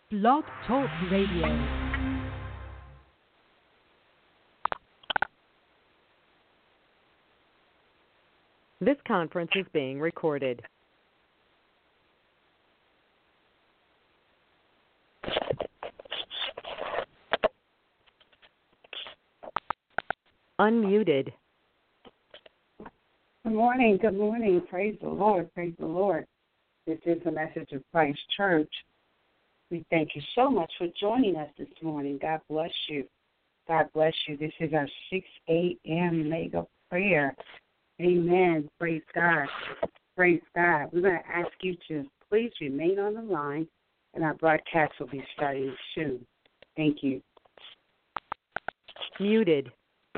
Blog Talk Radio. This conference is being recorded. Unmuted. Good morning. Good morning. Praise the Lord. Praise the Lord. This is the Message of Christ Church. We thank you so much for joining us this morning. God bless you. God bless you. This is our 6 a.m. mega prayer. Amen. Praise God. Praise God. We're going to ask you to please remain on the line, and our broadcast will be starting soon. Thank you. Muted.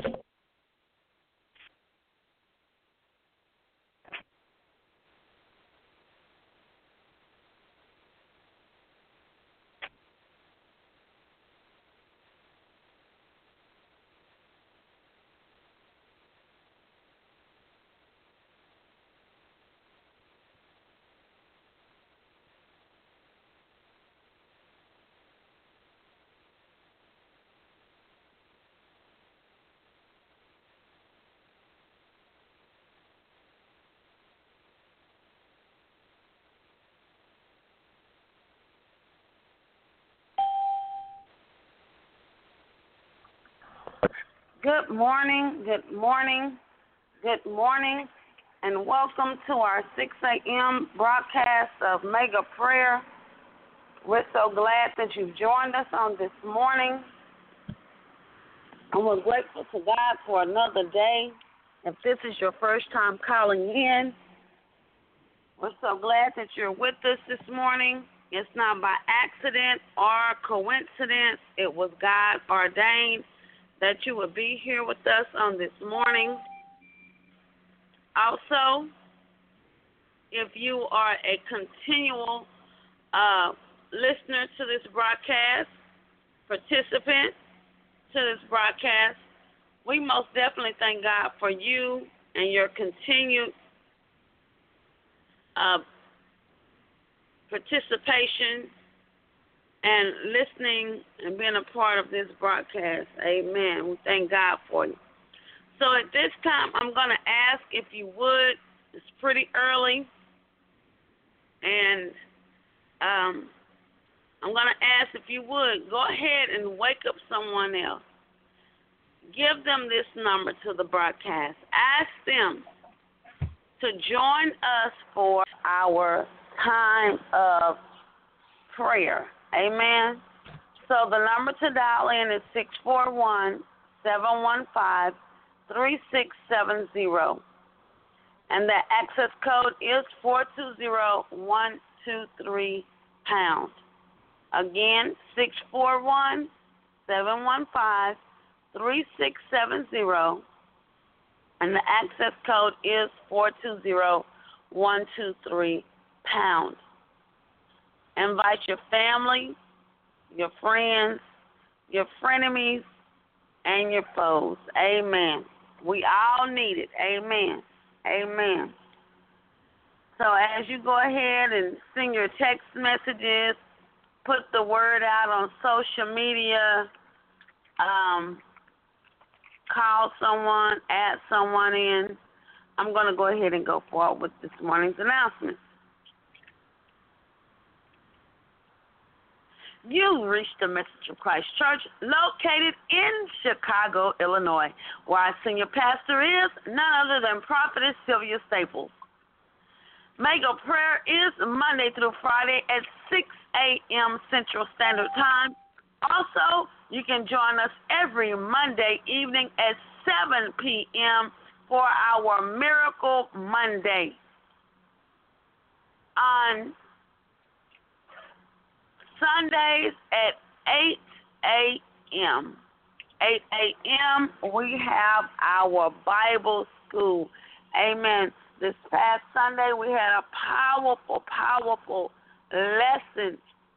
Good morning, good morning, good morning, and welcome to our 6 a.m. broadcast of Mega Prayer. We're so glad that you've joined us on this morning, and we're grateful to God for another day. If this is your first time calling in, we're so glad that you're with us this morning. It's not by accident or coincidence. It was God ordained that you would be here with us on this morning. Also, if you are a continual listener to this broadcast, participant to this broadcast, we most definitely thank God for you and your continued participation and listening and being a part of this broadcast. Amen. We thank God for you. So at this time, I'm going to ask if you would, it's pretty early, and I'm going to ask if you would, go ahead and wake up someone else. Give them this number to the broadcast. Ask them to join us for our time of prayer. Amen. So the number to dial in is 641-715-3670. And the access code is 420123#. Again, 641-715-3670. And the access code is 420123#. Invite your family, your friends, your frenemies, and your foes. Amen. We all need it. Amen. Amen. So as you go ahead and send your text messages, put the word out on social media, call someone, add someone in. I'm going to go ahead and go forward with this morning's announcement. You reached the Message of Christ Church located in Chicago, Illinois, where our senior pastor is none other than Prophetess Sylvia Staples. Mega Prayer is Monday through Friday at 6 a.m. Central Standard Time. Also, you can join us every Monday evening at 7 p.m. for our Miracle Monday. On Sundays at 8 a.m. 8 a.m. we have our Bible school. Amen. This past Sunday we had a powerful, powerful lesson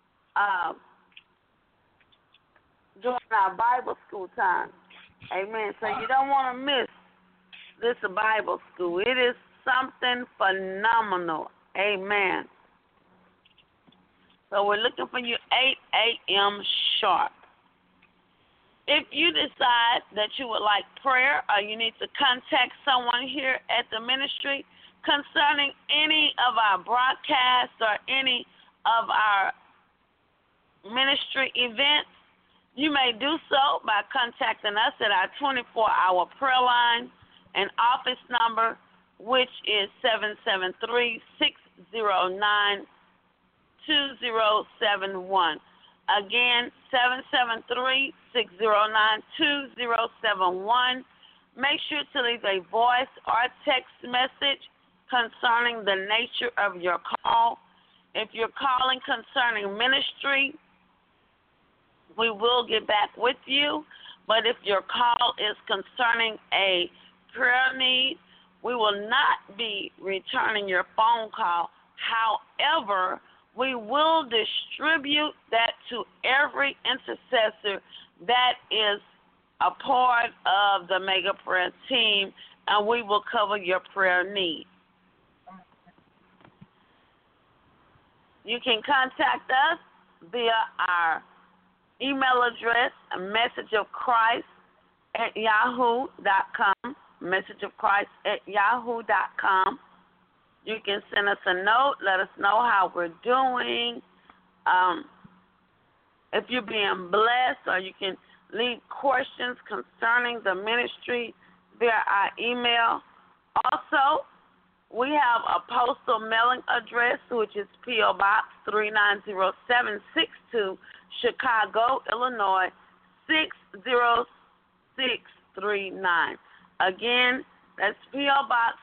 during our Bible school time. Amen. So you don't want to miss this Bible school. It is something phenomenal. Amen. So we're looking for you 8 a.m. sharp. If you decide that you would like prayer or you need to contact someone here at the ministry concerning any of our broadcasts or any of our ministry events, you may do so by contacting us at our 24-hour prayer line and office number, which is 773-609-2071. Again, 773-609-2071. Make sure to leave a voice or text message concerning the nature of your call. If you're calling concerning ministry, we will get back with you. But if your call is concerning a prayer need, we will not be returning your phone call. However, we will distribute that to every intercessor that is a part of the Mega Prayer team, and we will cover your prayer need. You can contact us via our email address, messageofchrist@yahoo.com, messageofchrist@yahoo.com. You can send us a note, let us know how we're doing. If you're being blessed, or you can leave questions concerning the ministry via our email. Also, we have a postal mailing address, which is P.O. Box 390762, Chicago, Illinois, 60639. Again, that's P.O. Box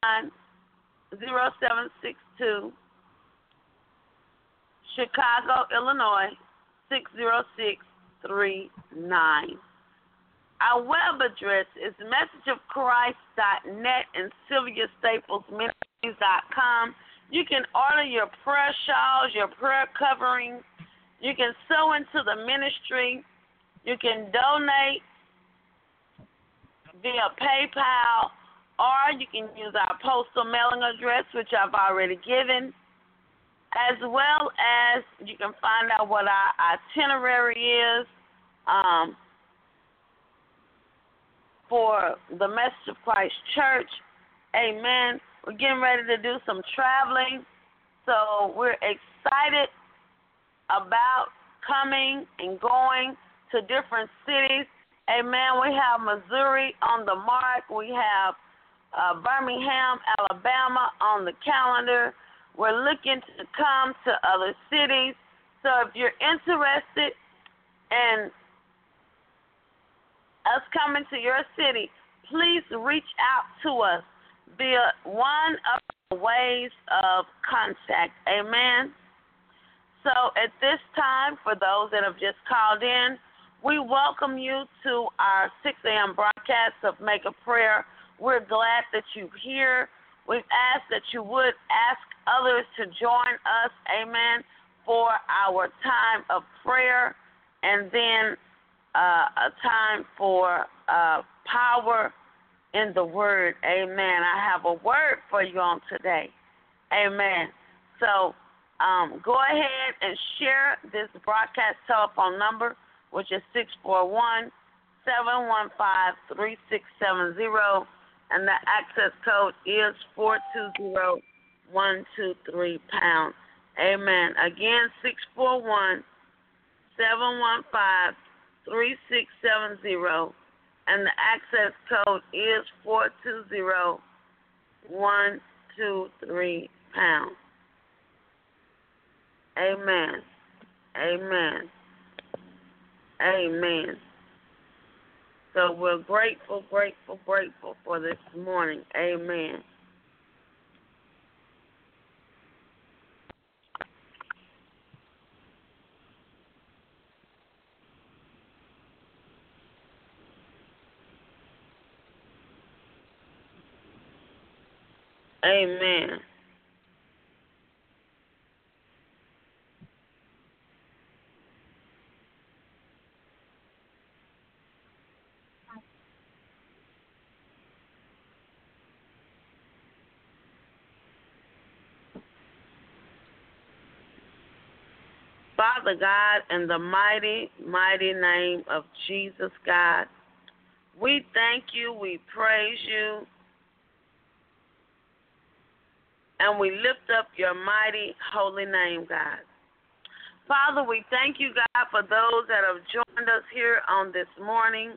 390762, Chicago, Illinois, 60639. Our web address is messageofchrist.net and SylviaStaplesMinistries.com. You can order your prayer shawls, your prayer coverings. You can sow into the ministry. You can donate via PayPal, or you can use our postal mailing address, which I've already given, as well as you can find out what our itinerary is for the Message of Christ Church. Amen. We're getting ready to do some traveling, so we're excited about coming and going to different cities. Amen. We have Missouri on the mark. We have Birmingham, Alabama on the calendar. We're looking to come to other cities. So if you're interested in us coming to your city, please reach out to us via one of the ways of contact. Amen. So at this time, for those that have just called in, we welcome you to our 6 a.m. broadcast of Make a Prayer. We're glad that you're here. We've asked that you would ask others to join us, amen, for our time of prayer, and then a time for power in the Word. Amen. I have a word for you on today. Amen. So go ahead and share this broadcast telephone number, which is 641-715-3670, and the access code is 420123#. Amen. Again, 641-715-3670, and the access code is 420123#. Amen. Amen. Amen. So we're grateful for this morning. Amen. Amen. Father God, in the mighty, mighty name of Jesus, God, we thank you, we praise you, and we lift up your mighty, holy name, God. Father, we thank you, God, for those that have joined us here on this morning.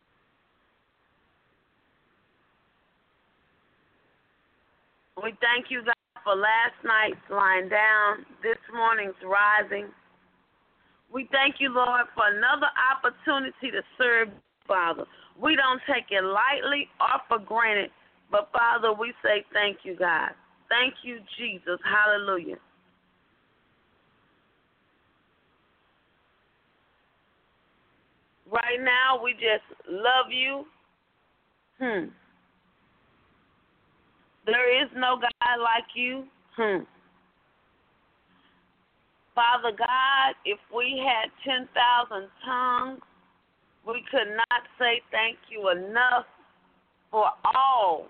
We thank you, God, for last night's lying down, this morning's rising. We thank you, Lord, for another opportunity to serve, Father. We don't take it lightly or for granted, but, Father, we say thank you, God. Thank you, Jesus. Hallelujah. Right now, we just love you. There is no God like you. Father God, if we had 10,000 tongues, we could not say thank you enough for all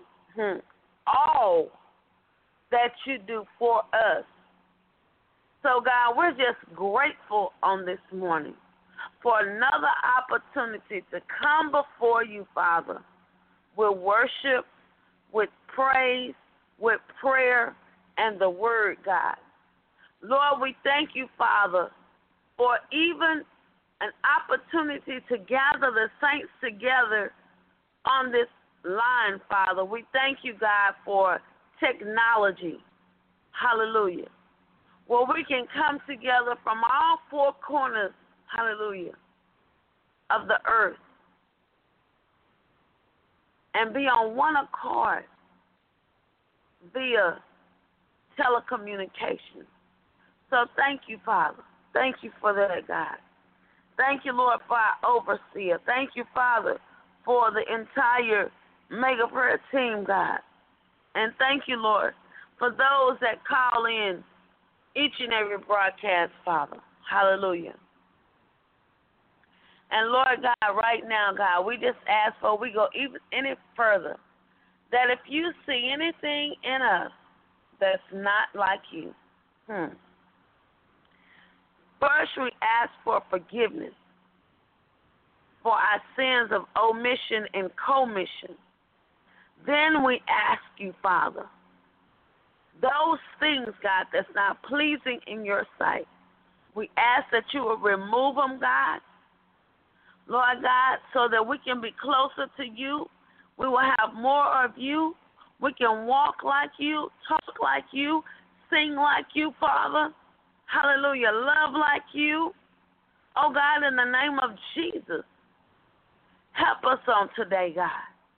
that you do for us. So, God, we're just grateful on this morning for another opportunity to come before you, Father, with worship, with praise, with prayer, and the word, God. Lord, we thank you, Father, for even an opportunity to gather the saints together on this line, Father. We thank you, God, for technology. Hallelujah. Where we can come together from all four corners, hallelujah, of the earth and be on one accord via telecommunications. So thank you, Father. Thank you for that, God. Thank you, Lord, for our overseer. Thank you, Father, for the entire Mega Prayer team, God. And thank you, Lord, for those that call in each and every broadcast, Father. Hallelujah. And, Lord God, right now, God, we just ask for, we go even any further, that if you see anything in us that's not like you, first we ask for forgiveness for our sins of omission and commission. Then we ask you, Father, those things, God, that's not pleasing in your sight, we ask that you will remove them, God, Lord God, so that we can be closer to you. We will have more of you. We can walk like you, talk like you, sing like you, Father. Hallelujah. Love like you. Oh, God, in the name of Jesus, help us on today, God.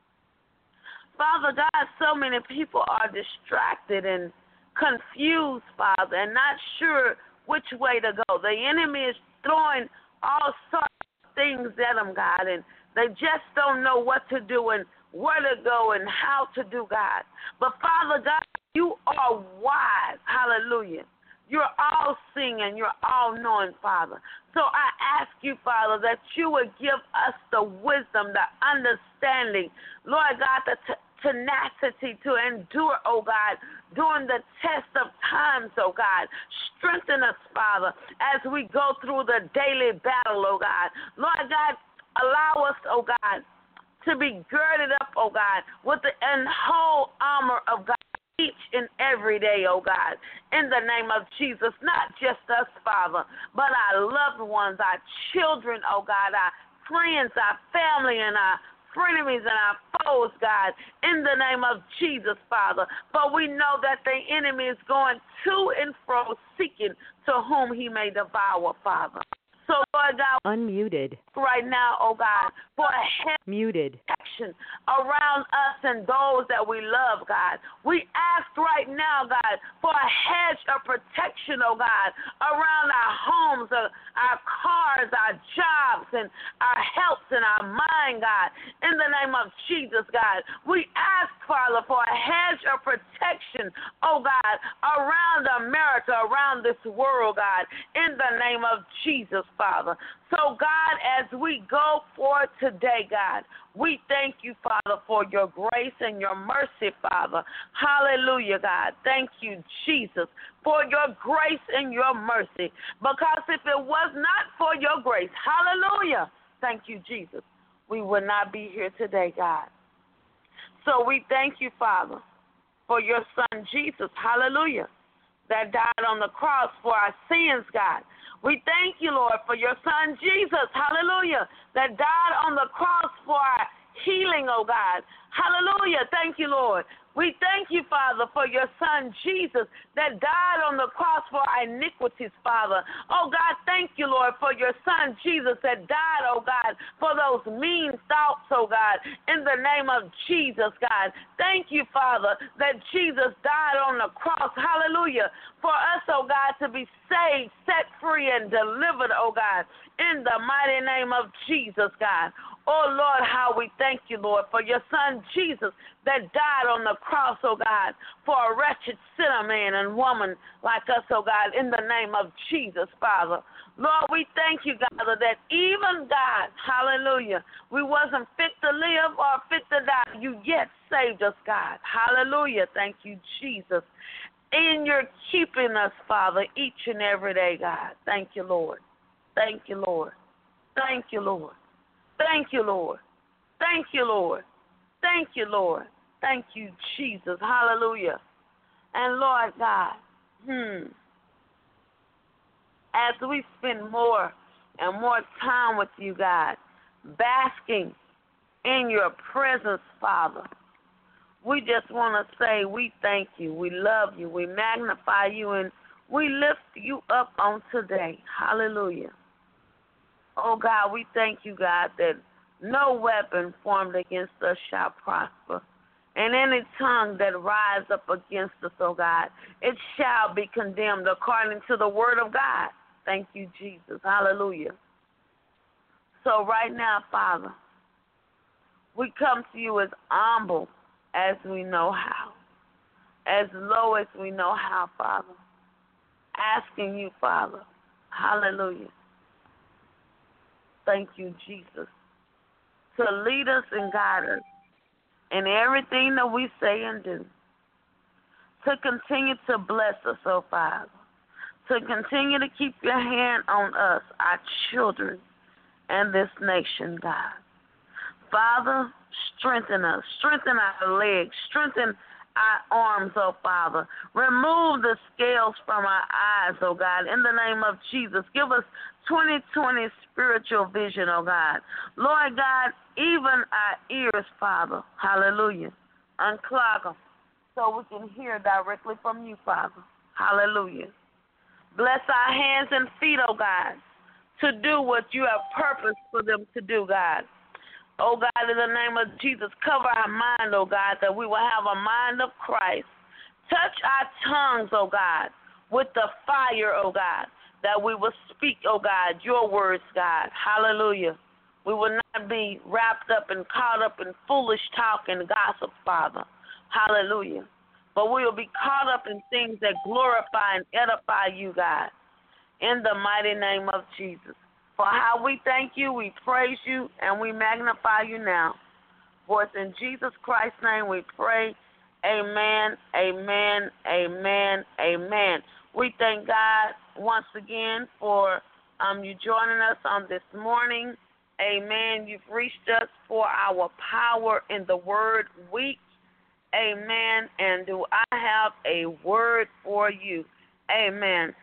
Father God, so many people are distracted and confused, Father, and not sure which way to go. The enemy is throwing all sorts of things at them, God, and they just don't know what to do and where to go and how to do, God. But, Father God, you are wise. Hallelujah. You're all-seeing and you're all-knowing, Father. So I ask you, Father, that you would give us the wisdom, the understanding, Lord God, the tenacity to endure, oh God, during the test of times, oh God. Strengthen us, Father, as we go through the daily battle, oh God. Lord God, allow us, oh God, to be girded up, oh God, with the whole armor of God each and every day, oh God, in the name of Jesus, not just us, Father, but our loved ones, our children, oh God, our friends, our family, and our frenemies and our foes, God, in the name of Jesus, Father. But we know that the enemy is going to and fro seeking to whom he may devour, Father. So, Lord God, Unmuted. right now, oh God, for a hedge Muted. protection around us and those that we love, God. We ask right now, God, for a hedge of protection, oh God, around our homes, our cars, our jobs, and our health and our mind, God. In the name of Jesus, God, we ask, Father, for a hedge of protection, oh God, around America, around this world, God, in the name of Jesus Father. So, God, as we go forward today, God, we thank you, Father, for your grace and your mercy, Father. Hallelujah, God. Thank you, Jesus, for your grace and your mercy. Because if it was not for your grace, hallelujah, thank you, Jesus, we would not be here today, God. So we thank you, Father, for your son, Jesus, hallelujah, that died on the cross for our sins, God. We thank you, Lord, for your son, Jesus, hallelujah, that died on the cross for our healing, oh God. Hallelujah. Thank you, Lord. We thank you, Father, for your son, Jesus, that died on the cross for our iniquities, Father. Oh, God, thank you, Lord, for your son, Jesus, that died, oh, God, for those mean thoughts, oh, God, in the name of Jesus, God. Thank you, Father, that Jesus died on the cross, hallelujah, for us, oh, God, to be saved, set free, and delivered, oh, God, in the mighty name of Jesus, God. Oh, Lord, how we thank you, Lord, for your son, Jesus, that died on the cross, oh, God, for a wretched sinner man and woman like us, oh, God, in the name of Jesus, Father. Lord, we thank you, God, that even, God, hallelujah, we wasn't fit to live or fit to die. You yet saved us, God. Hallelujah. Thank you, Jesus. And you're keeping us, Father, each and every day, God. Thank you, Lord. Thank you, Lord. Thank you, Lord. Thank you, Lord. Thank you, Lord. Thank you, Lord. Thank you, Jesus. Hallelujah. And Lord God, as we spend more and more time with you, God, basking in your presence, Father, we just want to say we thank you, we love you, we magnify you, and we lift you up on today. Hallelujah. Oh, God, we thank you, God, that no weapon formed against us shall prosper. And any tongue that rise up against us, oh, God, it shall be condemned according to the word of God. Thank you, Jesus. Hallelujah. So right now, Father, we come to you as humble as we know how, as low as we know how, Father, asking you, Father, hallelujah. Thank you, Jesus, to lead us and guide us in everything that we say and do, to continue to bless us, oh Father, to continue to keep your hand on us, our children, and this nation, God. Father, strengthen us, strengthen our legs, strengthen our arms, oh Father. Remove the scales from our eyes, oh God, in the name of Jesus. Give us 20/20 spiritual vision, oh God. Lord God, even our ears, Father, hallelujah, unclog them so we can hear directly from you, Father. Hallelujah. Bless our hands and feet, oh God, to do what you have purposed for them to do, God. Oh, God, in the name of Jesus, cover our mind, oh, God, that we will have a mind of Christ. Touch our tongues, oh, God, with the fire, oh, God, that we will speak, oh, God, your words, God. Hallelujah. We will not be wrapped up and caught up in foolish talk and gossip, Father. Hallelujah. But we will be caught up in things that glorify and edify you, God, in the mighty name of Jesus. For how we thank you, we praise you, and we magnify you now. For it's in Jesus Christ's name we pray. Amen, amen, amen, amen. We thank God once again for you joining us on this morning. Amen. You've reached us for our Power in the Word week. Amen. And do I have a word for you? Amen.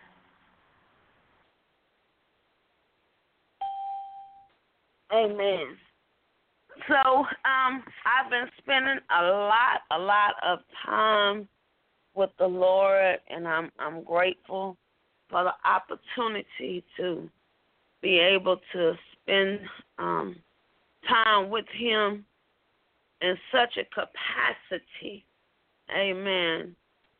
Amen. So I've been spending a lot of time with the Lord, and I'm grateful for the opportunity to be able to spend time with Him in such a capacity. Amen.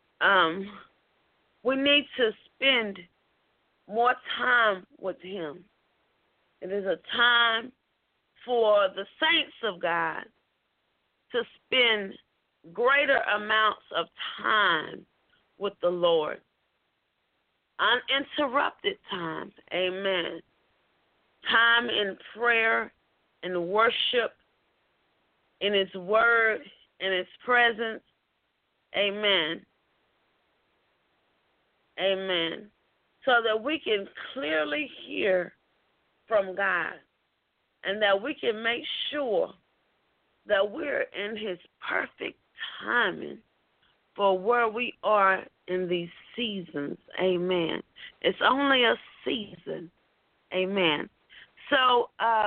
We need to spend more time with Him. It is a time for the saints of God to spend greater amounts of time with the Lord. Uninterrupted time. Amen. time in prayer and worship in His Word, in His presence. Amen. Amen. So that we can clearly hear from God and that we can make sure that we're in His perfect timing for where we are in these seasons. Amen. It's only a season. Amen. So,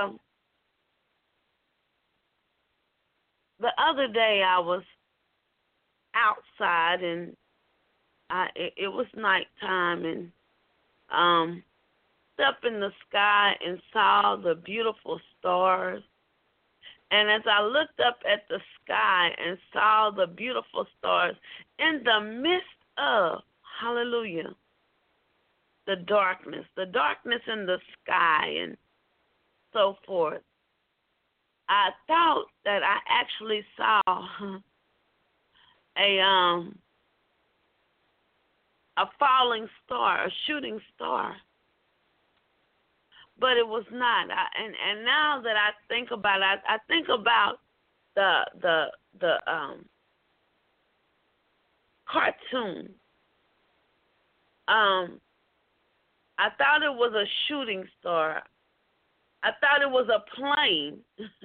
the other day I was outside and it was nighttime and up in the sky and saw the beautiful stars. And as I looked up at the sky and saw the beautiful stars in the midst of, hallelujah, the darkness in the sky and so forth, I thought that I actually saw a falling star, a shooting star. But it was not. And now that I think about it, I think about the cartoon. I thought it was a shooting star. I thought it was a plane.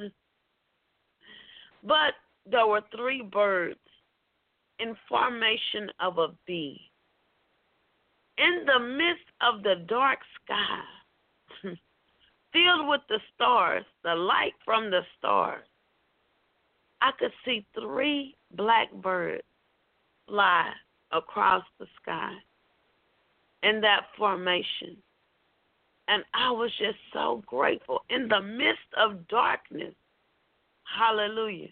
But there were 3 birds in formation of a V. In the midst of the dark sky, filled with the stars, the light from the stars, I could see 3 black birds fly across the sky in that formation. And I was just so grateful. In the midst of darkness, hallelujah,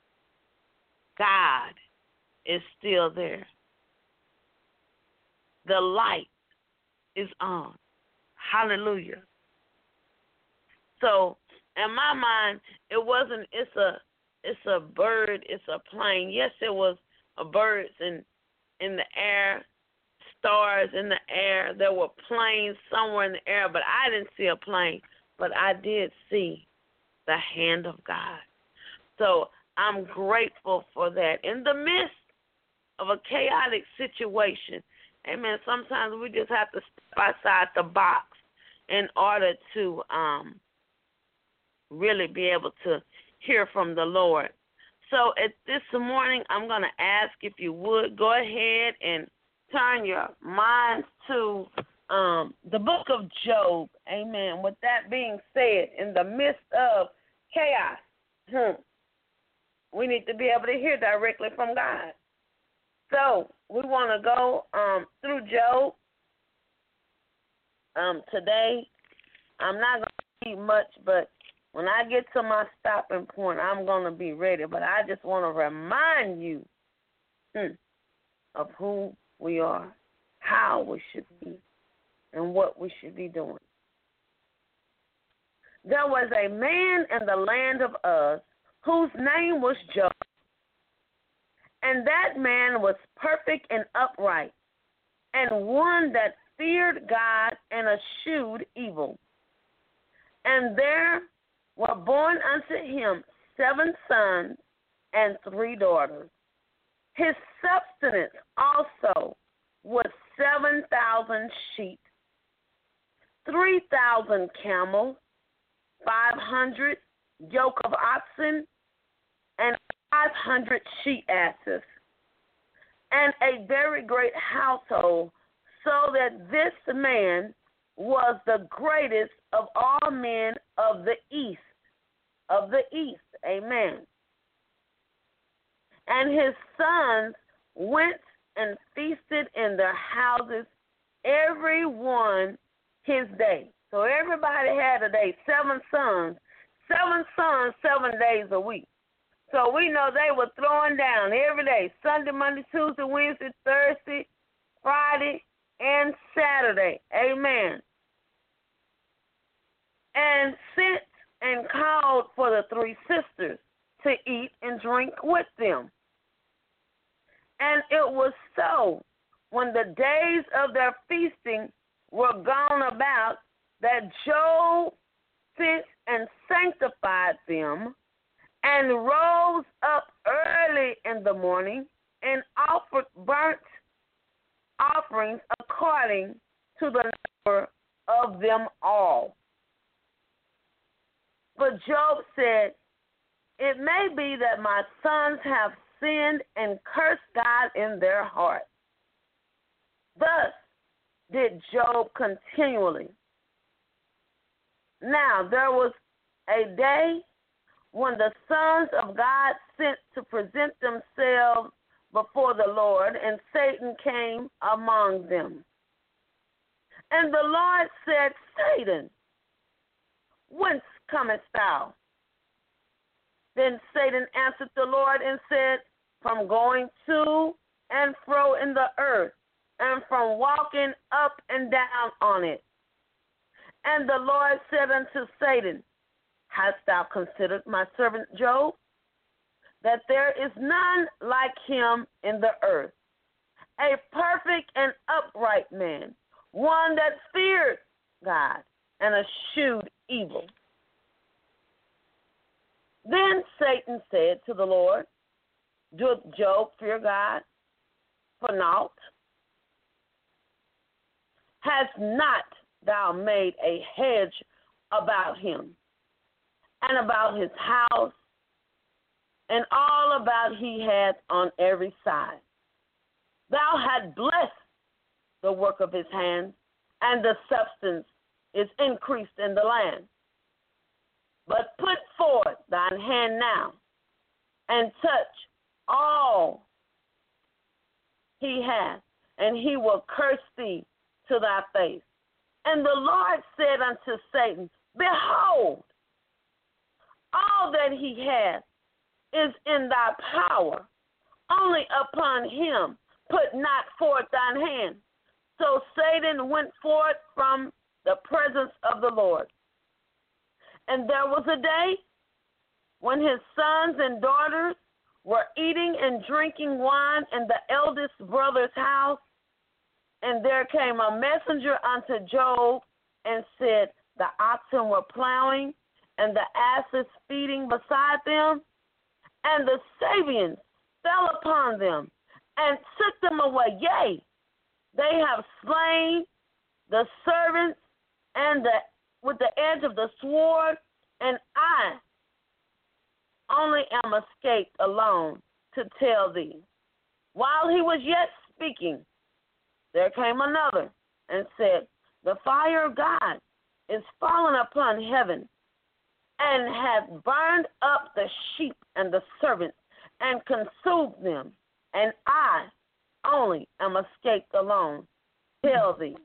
God is still there. The light is on. Hallelujah. So in my mind, it wasn't it's a bird, it's a plane. Yes, it was a birds in the air, stars in the air. There were planes somewhere in the air, but I didn't see a plane. But I did see the hand of God. So I'm grateful for that. In the midst of a chaotic situation, amen, sometimes we just have to step outside the box in order to really be able to hear from the Lord. So at this morning, I'm going to ask if you would go ahead and turn your minds to the book of Job. Amen. With that being said, in the midst of chaos, we need to be able to hear directly from God. So we want to go through Job today. I'm not going to read much, but when I get to my stopping point, I'm going to be ready. But I just want to remind you of who we are, how we should be, and what we should be doing. There was a man in the land of Uz whose name was Job. And that man was perfect and upright, and one that feared God and eschewed evil. And there were born unto him 7 sons and 3 daughters. His substance also was 7,000 sheep, 3,000 camels, 500 yoke of oxen, and 500 she-asses, and a very great household, so that this man was the greatest of all men of the east. Amen. And his sons went and feasted in their houses, every one his day. So everybody had a day. 7 sons, 7 days a week. So we know they were throwing down every day, Sunday, Monday, Tuesday, Wednesday, Thursday, Friday, and Saturday. Amen. And sent and called for the 3 sisters to eat and drink with them. And it was so, when the days of their feasting were gone about, that Job sent and sanctified them, and rose up early in the morning and offered burnt offerings according to the number of them all. But Job said, it may be that my sons have sinned and cursed God in their heart. Thus did Job continually. Now there was a day when the sons of God sent to present themselves before the Lord, and Satan came among them. And the Lord said, Satan, whence comest thou? Then Satan answered the Lord and said, from going to and fro in the earth, and from walking up and down on it. And the Lord said unto Satan, hast thou considered my servant Job, that there is none like him in the earth, a perfect and upright man, one that feared God and eschewed evil? Then Satan said to the Lord, doth Job fear God for naught? Hast not thou made a hedge about him, and about his house, and all about he hath on every side? Thou hast blessed the work of his hands, and the substance is increased in the land. But put forth thine hand now, and touch all he hath, and he will curse thee to thy face. And the Lord said unto Satan, behold, all that he hath is in thy power, only upon him put not forth thine hand. So Satan went forth from the presence of the Lord. And there was a day when his sons and daughters were eating and drinking wine in the eldest brother's house, and there came a messenger unto Job and said, the oxen were plowing, and the asses feeding beside them, and the Sabeans fell upon them and took them away. Yea, they have slain the servants and with the edge of the sword, and I only am escaped alone to tell thee. While he was yet speaking, there came another and said, the fire of God is fallen upon heaven, and hath burned up the sheep and the servants, and consumed them, and I only am escaped alone. Tell thee.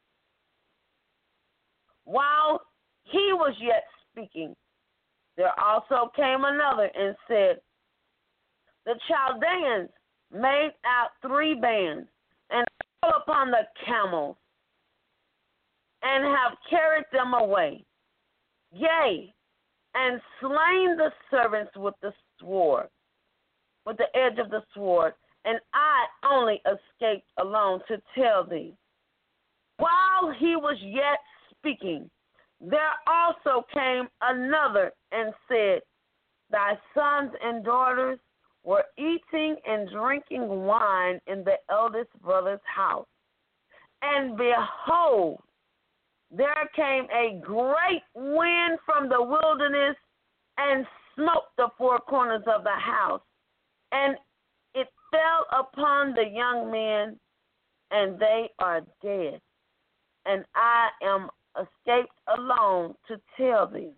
While he was yet speaking, there also came another and said, the Chaldeans made out 3 bands, and fell upon the camels, and have carried them away. Yea, and slain the servants with the sword, with the edge of the sword, and I only escaped alone to tell thee. While he was yet speaking, there also came another and said, thy sons and daughters were eating and drinking wine in the eldest brother's house. And behold, there came a great wind from the wilderness and smote the 4 corners of the house, and it fell upon the young men, and they are dead. And I am escaped alone to tell thee.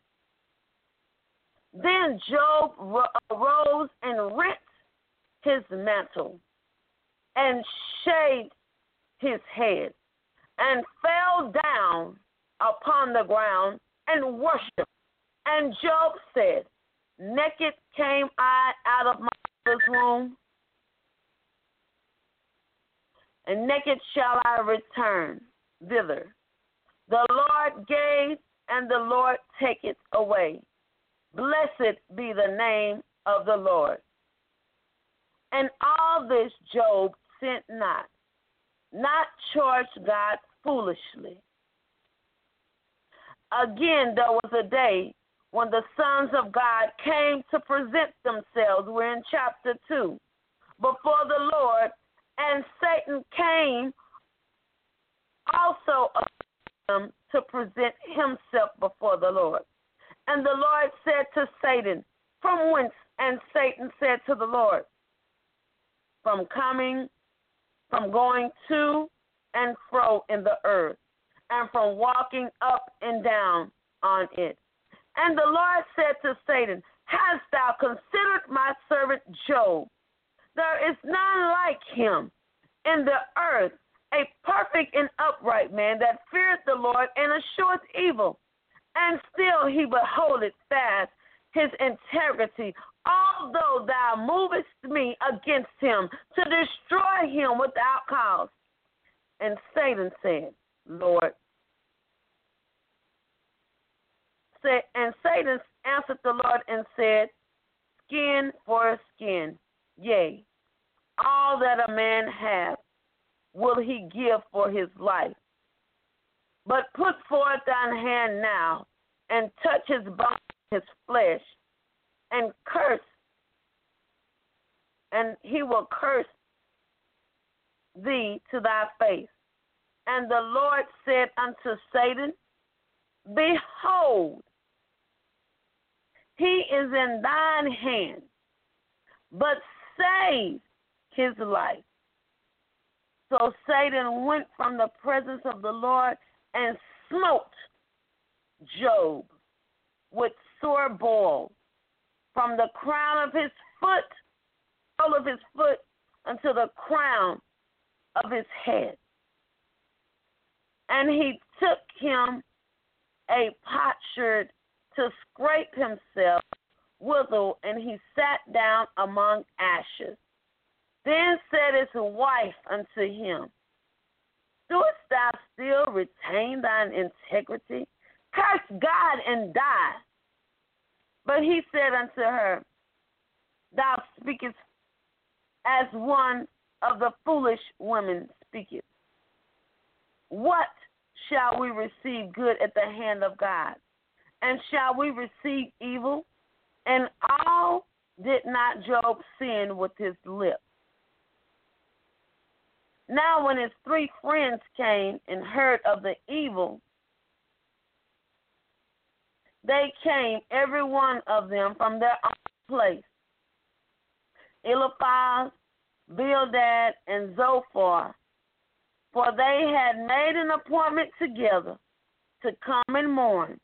Then Job arose and rent his mantle and shaved his head and fell down upon the ground and worshipped. And Job said, naked came I out of my mother's womb, and naked shall I return thither. The Lord gave, and the Lord taketh away. Blessed be the name of the Lord. And all this Job sent not charged God foolishly. Again, there was a day when the sons of God came to present themselves, we're in chapter 2, before the Lord, and Satan came also of them to present himself before the Lord. And the Lord said to Satan, from whence? And Satan said to the Lord, from going to and fro in the earth, and from walking up and down on it. And the Lord said to Satan, hast thou considered my servant Job? There is none like him in the earth, a perfect and upright man that feareth the Lord and escheweth evil. And still he beholdeth fast his integrity, although thou movest me against him to destroy him without cause. And Satan said, Lord, and Satan answered the Lord and said, skin for skin, yea, all that a man hath will he give for his life. But put forth thine hand now, and touch his bone, his flesh, and curse, and he will curse thee to thy face. And the Lord said unto Satan, behold, he is in thine hand, but save his life. So Satan went from the presence of the Lord and smote Job with sore boils from the crown of his foot, sole of his foot, unto the crown of his head. And he took him a potsherd to scrape himself withal, and he sat down among ashes. Then said his wife unto him, doest thou still retain thine integrity? Curse God and die. But he said unto her, thou speakest as one of the foolish women speaketh. What shall we receive good at the hand of God? And shall we receive evil? And all did not Job sin with his lips. Now when his 3 friends came and heard of the evil, they came, every one of them, from their own place. Eliphaz, Bildad, and Zophar, for they had made an appointment together to come and mourn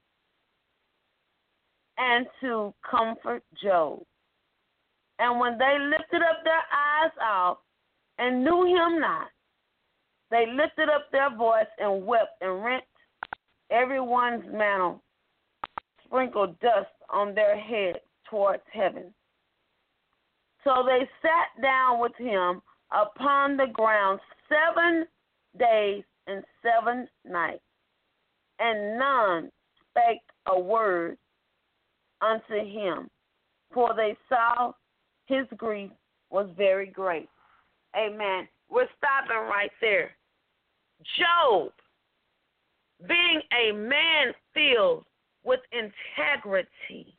and to comfort Job. And when they lifted up their eyes off and knew him not, they lifted up their voice and wept and rent every one's mantle, sprinkled dust on their head towards heaven. So they sat down with him upon the ground 7 days and 7 nights, and none spake a word unto him, for they saw his grief was very great. Amen. We're stopping right there. Job, being a man filled with integrity.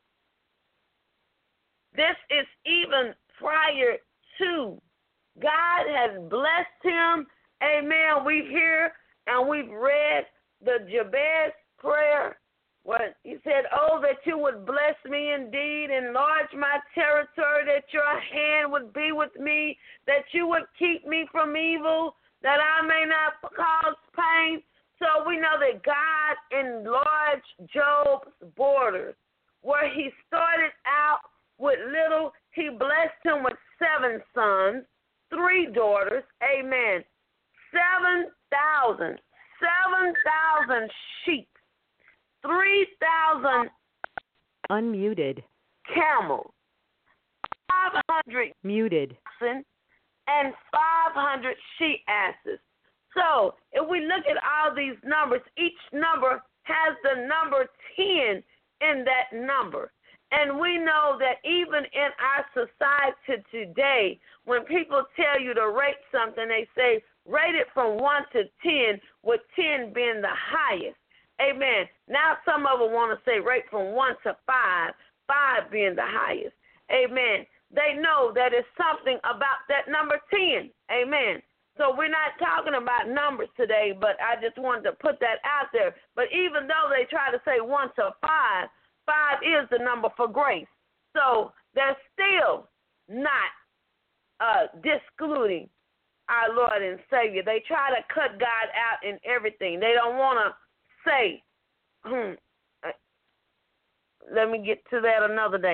This is even prior to. God has blessed him. Amen. We hear and we've read the Jabez prayer. What he said, oh, that you would bless me indeed, enlarge my territory, that your hand would be with me, that you would keep me from evil, that I may not cause pain. So we know that God enlarged Job's borders. Where he started out with little, he blessed him with 7 sons, 3 daughters. Amen. 7,000 sheep, 3,000 unmuted camels, 500 muted oxen, and 500 she-asses. So if we look at all these numbers, each number has the number 10 in that number. And we know that even in our society today, when people tell you to rate something, they say rate it from 1 to 10, with 10 being the highest. Amen. Now some of them want to say rate from 1 to 5, 5 being the highest. Amen. They know that it's something about that number 10. Amen. So we're not talking about numbers today, but I just wanted to put that out there. But even though they try to say 1 to 5, 5 is the number for grace. So they're still not discluding our Lord and Savior. They try to cut God out in everything. They don't want to say, let me get to that another day.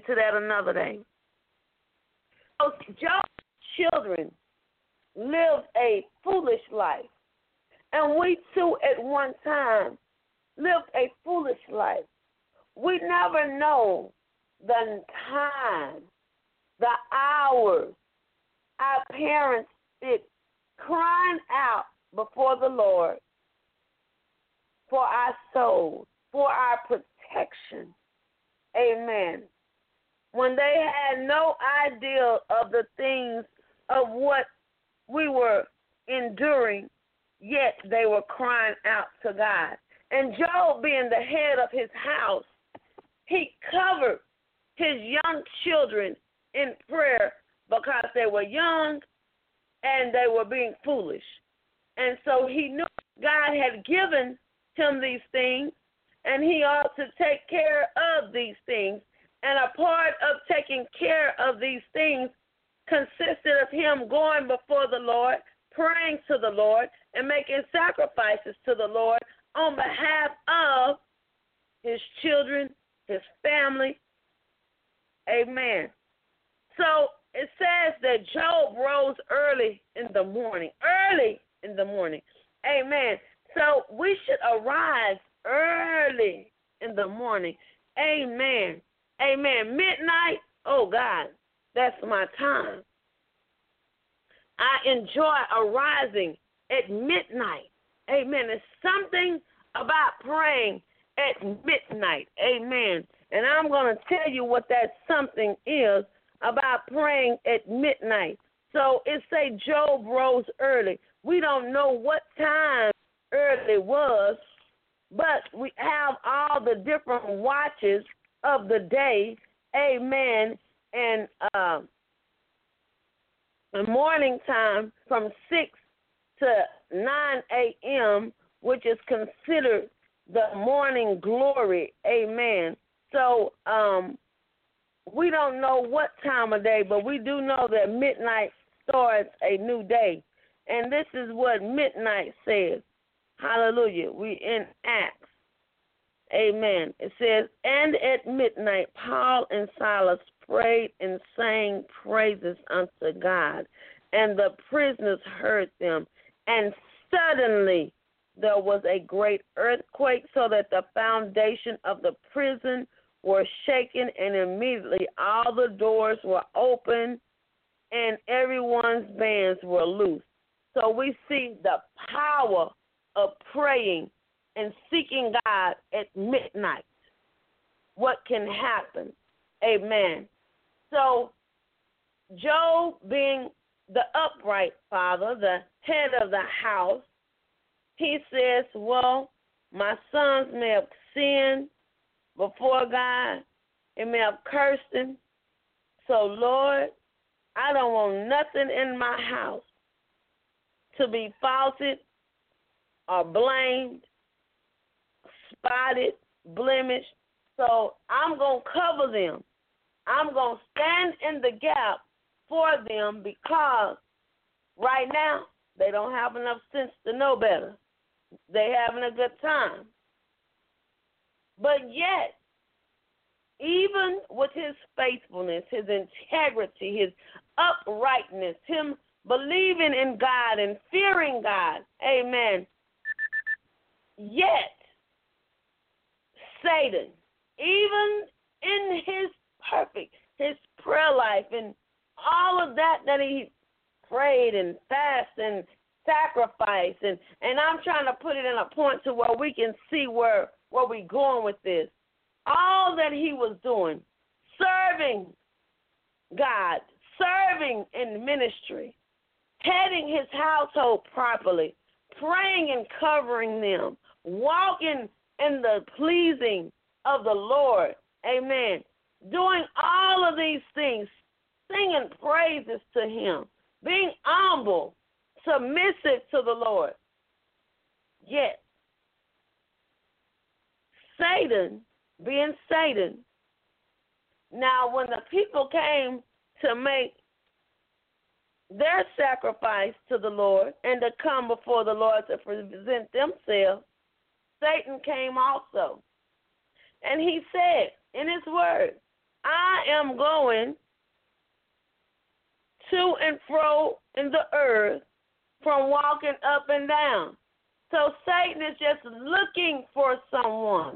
So Job's children lived a foolish life. And we too at one time lived a foolish life. We never know the time, the hours our parents spent crying out before the Lord for our souls, for our protection. Amen. When they had no idea of the things of what we were enduring, yet they were crying out to God. And Job, being the head of his house, he covered his young children in prayer because they were young and they were being foolish. And so he knew God had given him these things, and he ought to take care of these things. And a part of taking care of these things consisted of him going before the Lord, praying to the Lord, and making sacrifices to the Lord on behalf of his children, his family. Amen. So it says that Job rose early in the morning. Amen. So we should arise early in the morning. Amen. Amen. Midnight, oh God, that's my time. I enjoy arising at midnight. Amen. There's something about praying at midnight. Amen. And I'm going to tell you what that something is about praying at midnight. So it say Job rose early. We don't know what time early was, but we have all the different watches of the day. Amen. And the morning time from 6 to 9 a.m., which is considered the morning glory. Amen. So we don't know what time of day, but we do know that midnight starts a new day. And this is what midnight says. Hallelujah. We in Acts. Amen. It says, and at midnight, Paul and Silas prayed and sang praises unto God, and the prisoners heard them. And suddenly there was a great earthquake, so that the foundation of the prison were shaken, and immediately all the doors were open, and everyone's bands were loosed. So we see the power of praying and seeking God at midnight. What can happen? Amen. So Job, being the upright father, the head of the house, he says, well, my sons may have sinned before God and may have cursed him. So, Lord, I don't want nothing in my house to be faulted or blamed, spotted, blemished. So I'm going to cover them. I'm going to stand in the gap for them because right now they don't have enough sense to know better. They're having a good time. But yet, even with his faithfulness, his integrity, his uprightness, him believing in God and fearing God, amen, yet Satan, even in his prayer life and all of that he prayed and fasted and sacrificed, and I'm trying to put it in a point to where we can see where we're going with this. All that he was doing, serving God, serving in ministry, heading his household properly, praying and covering them, walking in the pleasing of the Lord. Amen. Doing all of these things, singing praises to him, being humble, submissive to the Lord. Yet, Satan, being Satan, now when the people came to make their sacrifice to the Lord and to come before the Lord to present themselves, Satan came also. And he said in his word, I am going to and fro in the earth from walking up and down. So Satan is just looking for someone.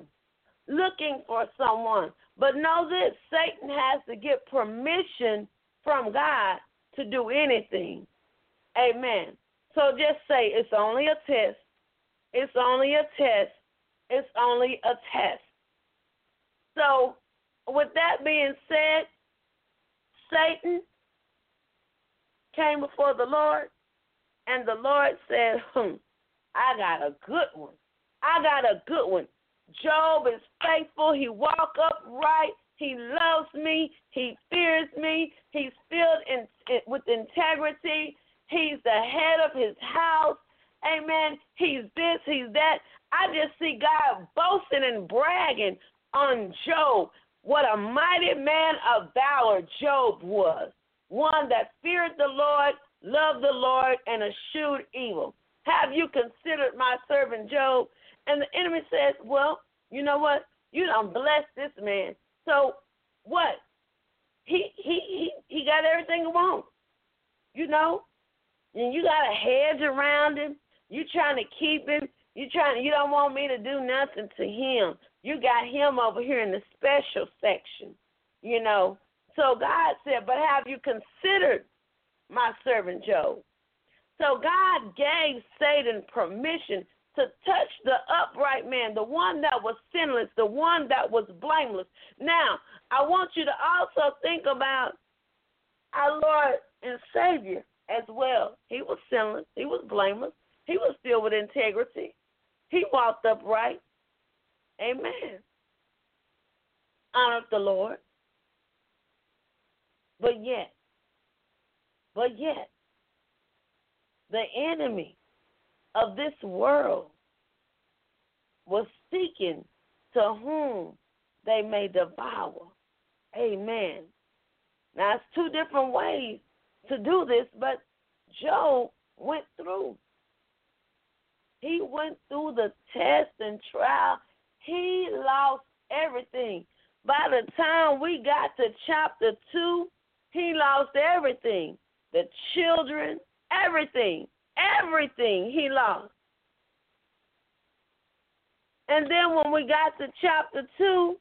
But know this, Satan has to get permission from God to do anything. Amen. So just say, it's only a test. It's only a test. It's only a test. So with that being said, Satan came before the Lord, and the Lord said, I got a good one. Job is faithful. He walks upright. He loves me. He fears me. He's filled with integrity. He's the head of his house. Amen. He's this, he's that. I just see God boasting and bragging on Job. What a mighty man of valor Job was. One that feared the Lord, loved the Lord, and eschewed evil. Have you considered my servant Job? And the enemy says, well, you know what? You done blessed this man. So what? He got everything he wants. You know? And you got a hedge around him. You trying to keep him. You don't want me to do nothing to him. You got him over here in the special section, you know. So God said, but have you considered my servant Job? So God gave Satan permission to touch the upright man, the one that was sinless, the one that was blameless. Now, I want you to also think about our Lord and Savior as well. He was sinless. He was blameless. He was filled with integrity. He walked upright. Amen. Honored the Lord. But yet, the enemy of this world was seeking to whom they may devour. Amen. Now, it's two different ways to do this, but Job went through. He went through the test and trial. He lost everything. By the time we got to chapter 2, he lost everything. The children, everything he lost. And then when we got to chapter 2,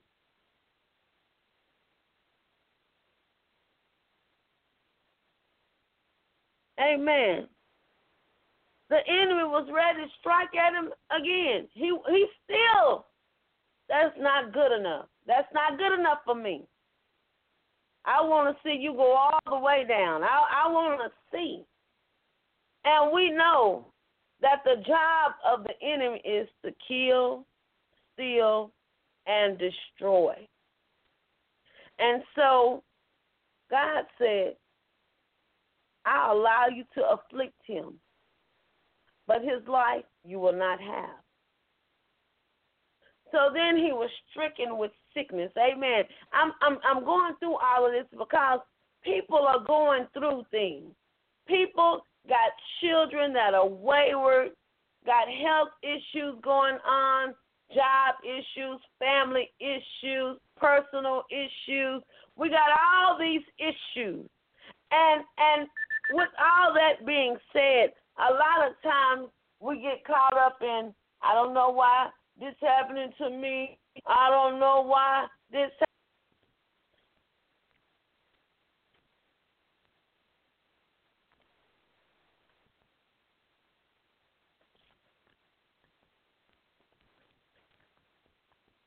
amen, the enemy was ready to strike at him again. He still, that's not good enough. That's not good enough for me. I want to see you go all the way down. I want to see. And we know that the job of the enemy is to kill, steal, and destroy. And so God said, I'll allow you to afflict him, but his life you will not have. So then he was stricken with sickness. Amen. I'm going through all of this because people are going through things. People got children that are wayward, got health issues going on, job issues, family issues, personal issues. We got all these issues. And with all that being said, a lot of times we get caught up in, I don't know why this happening to me. I don't know why this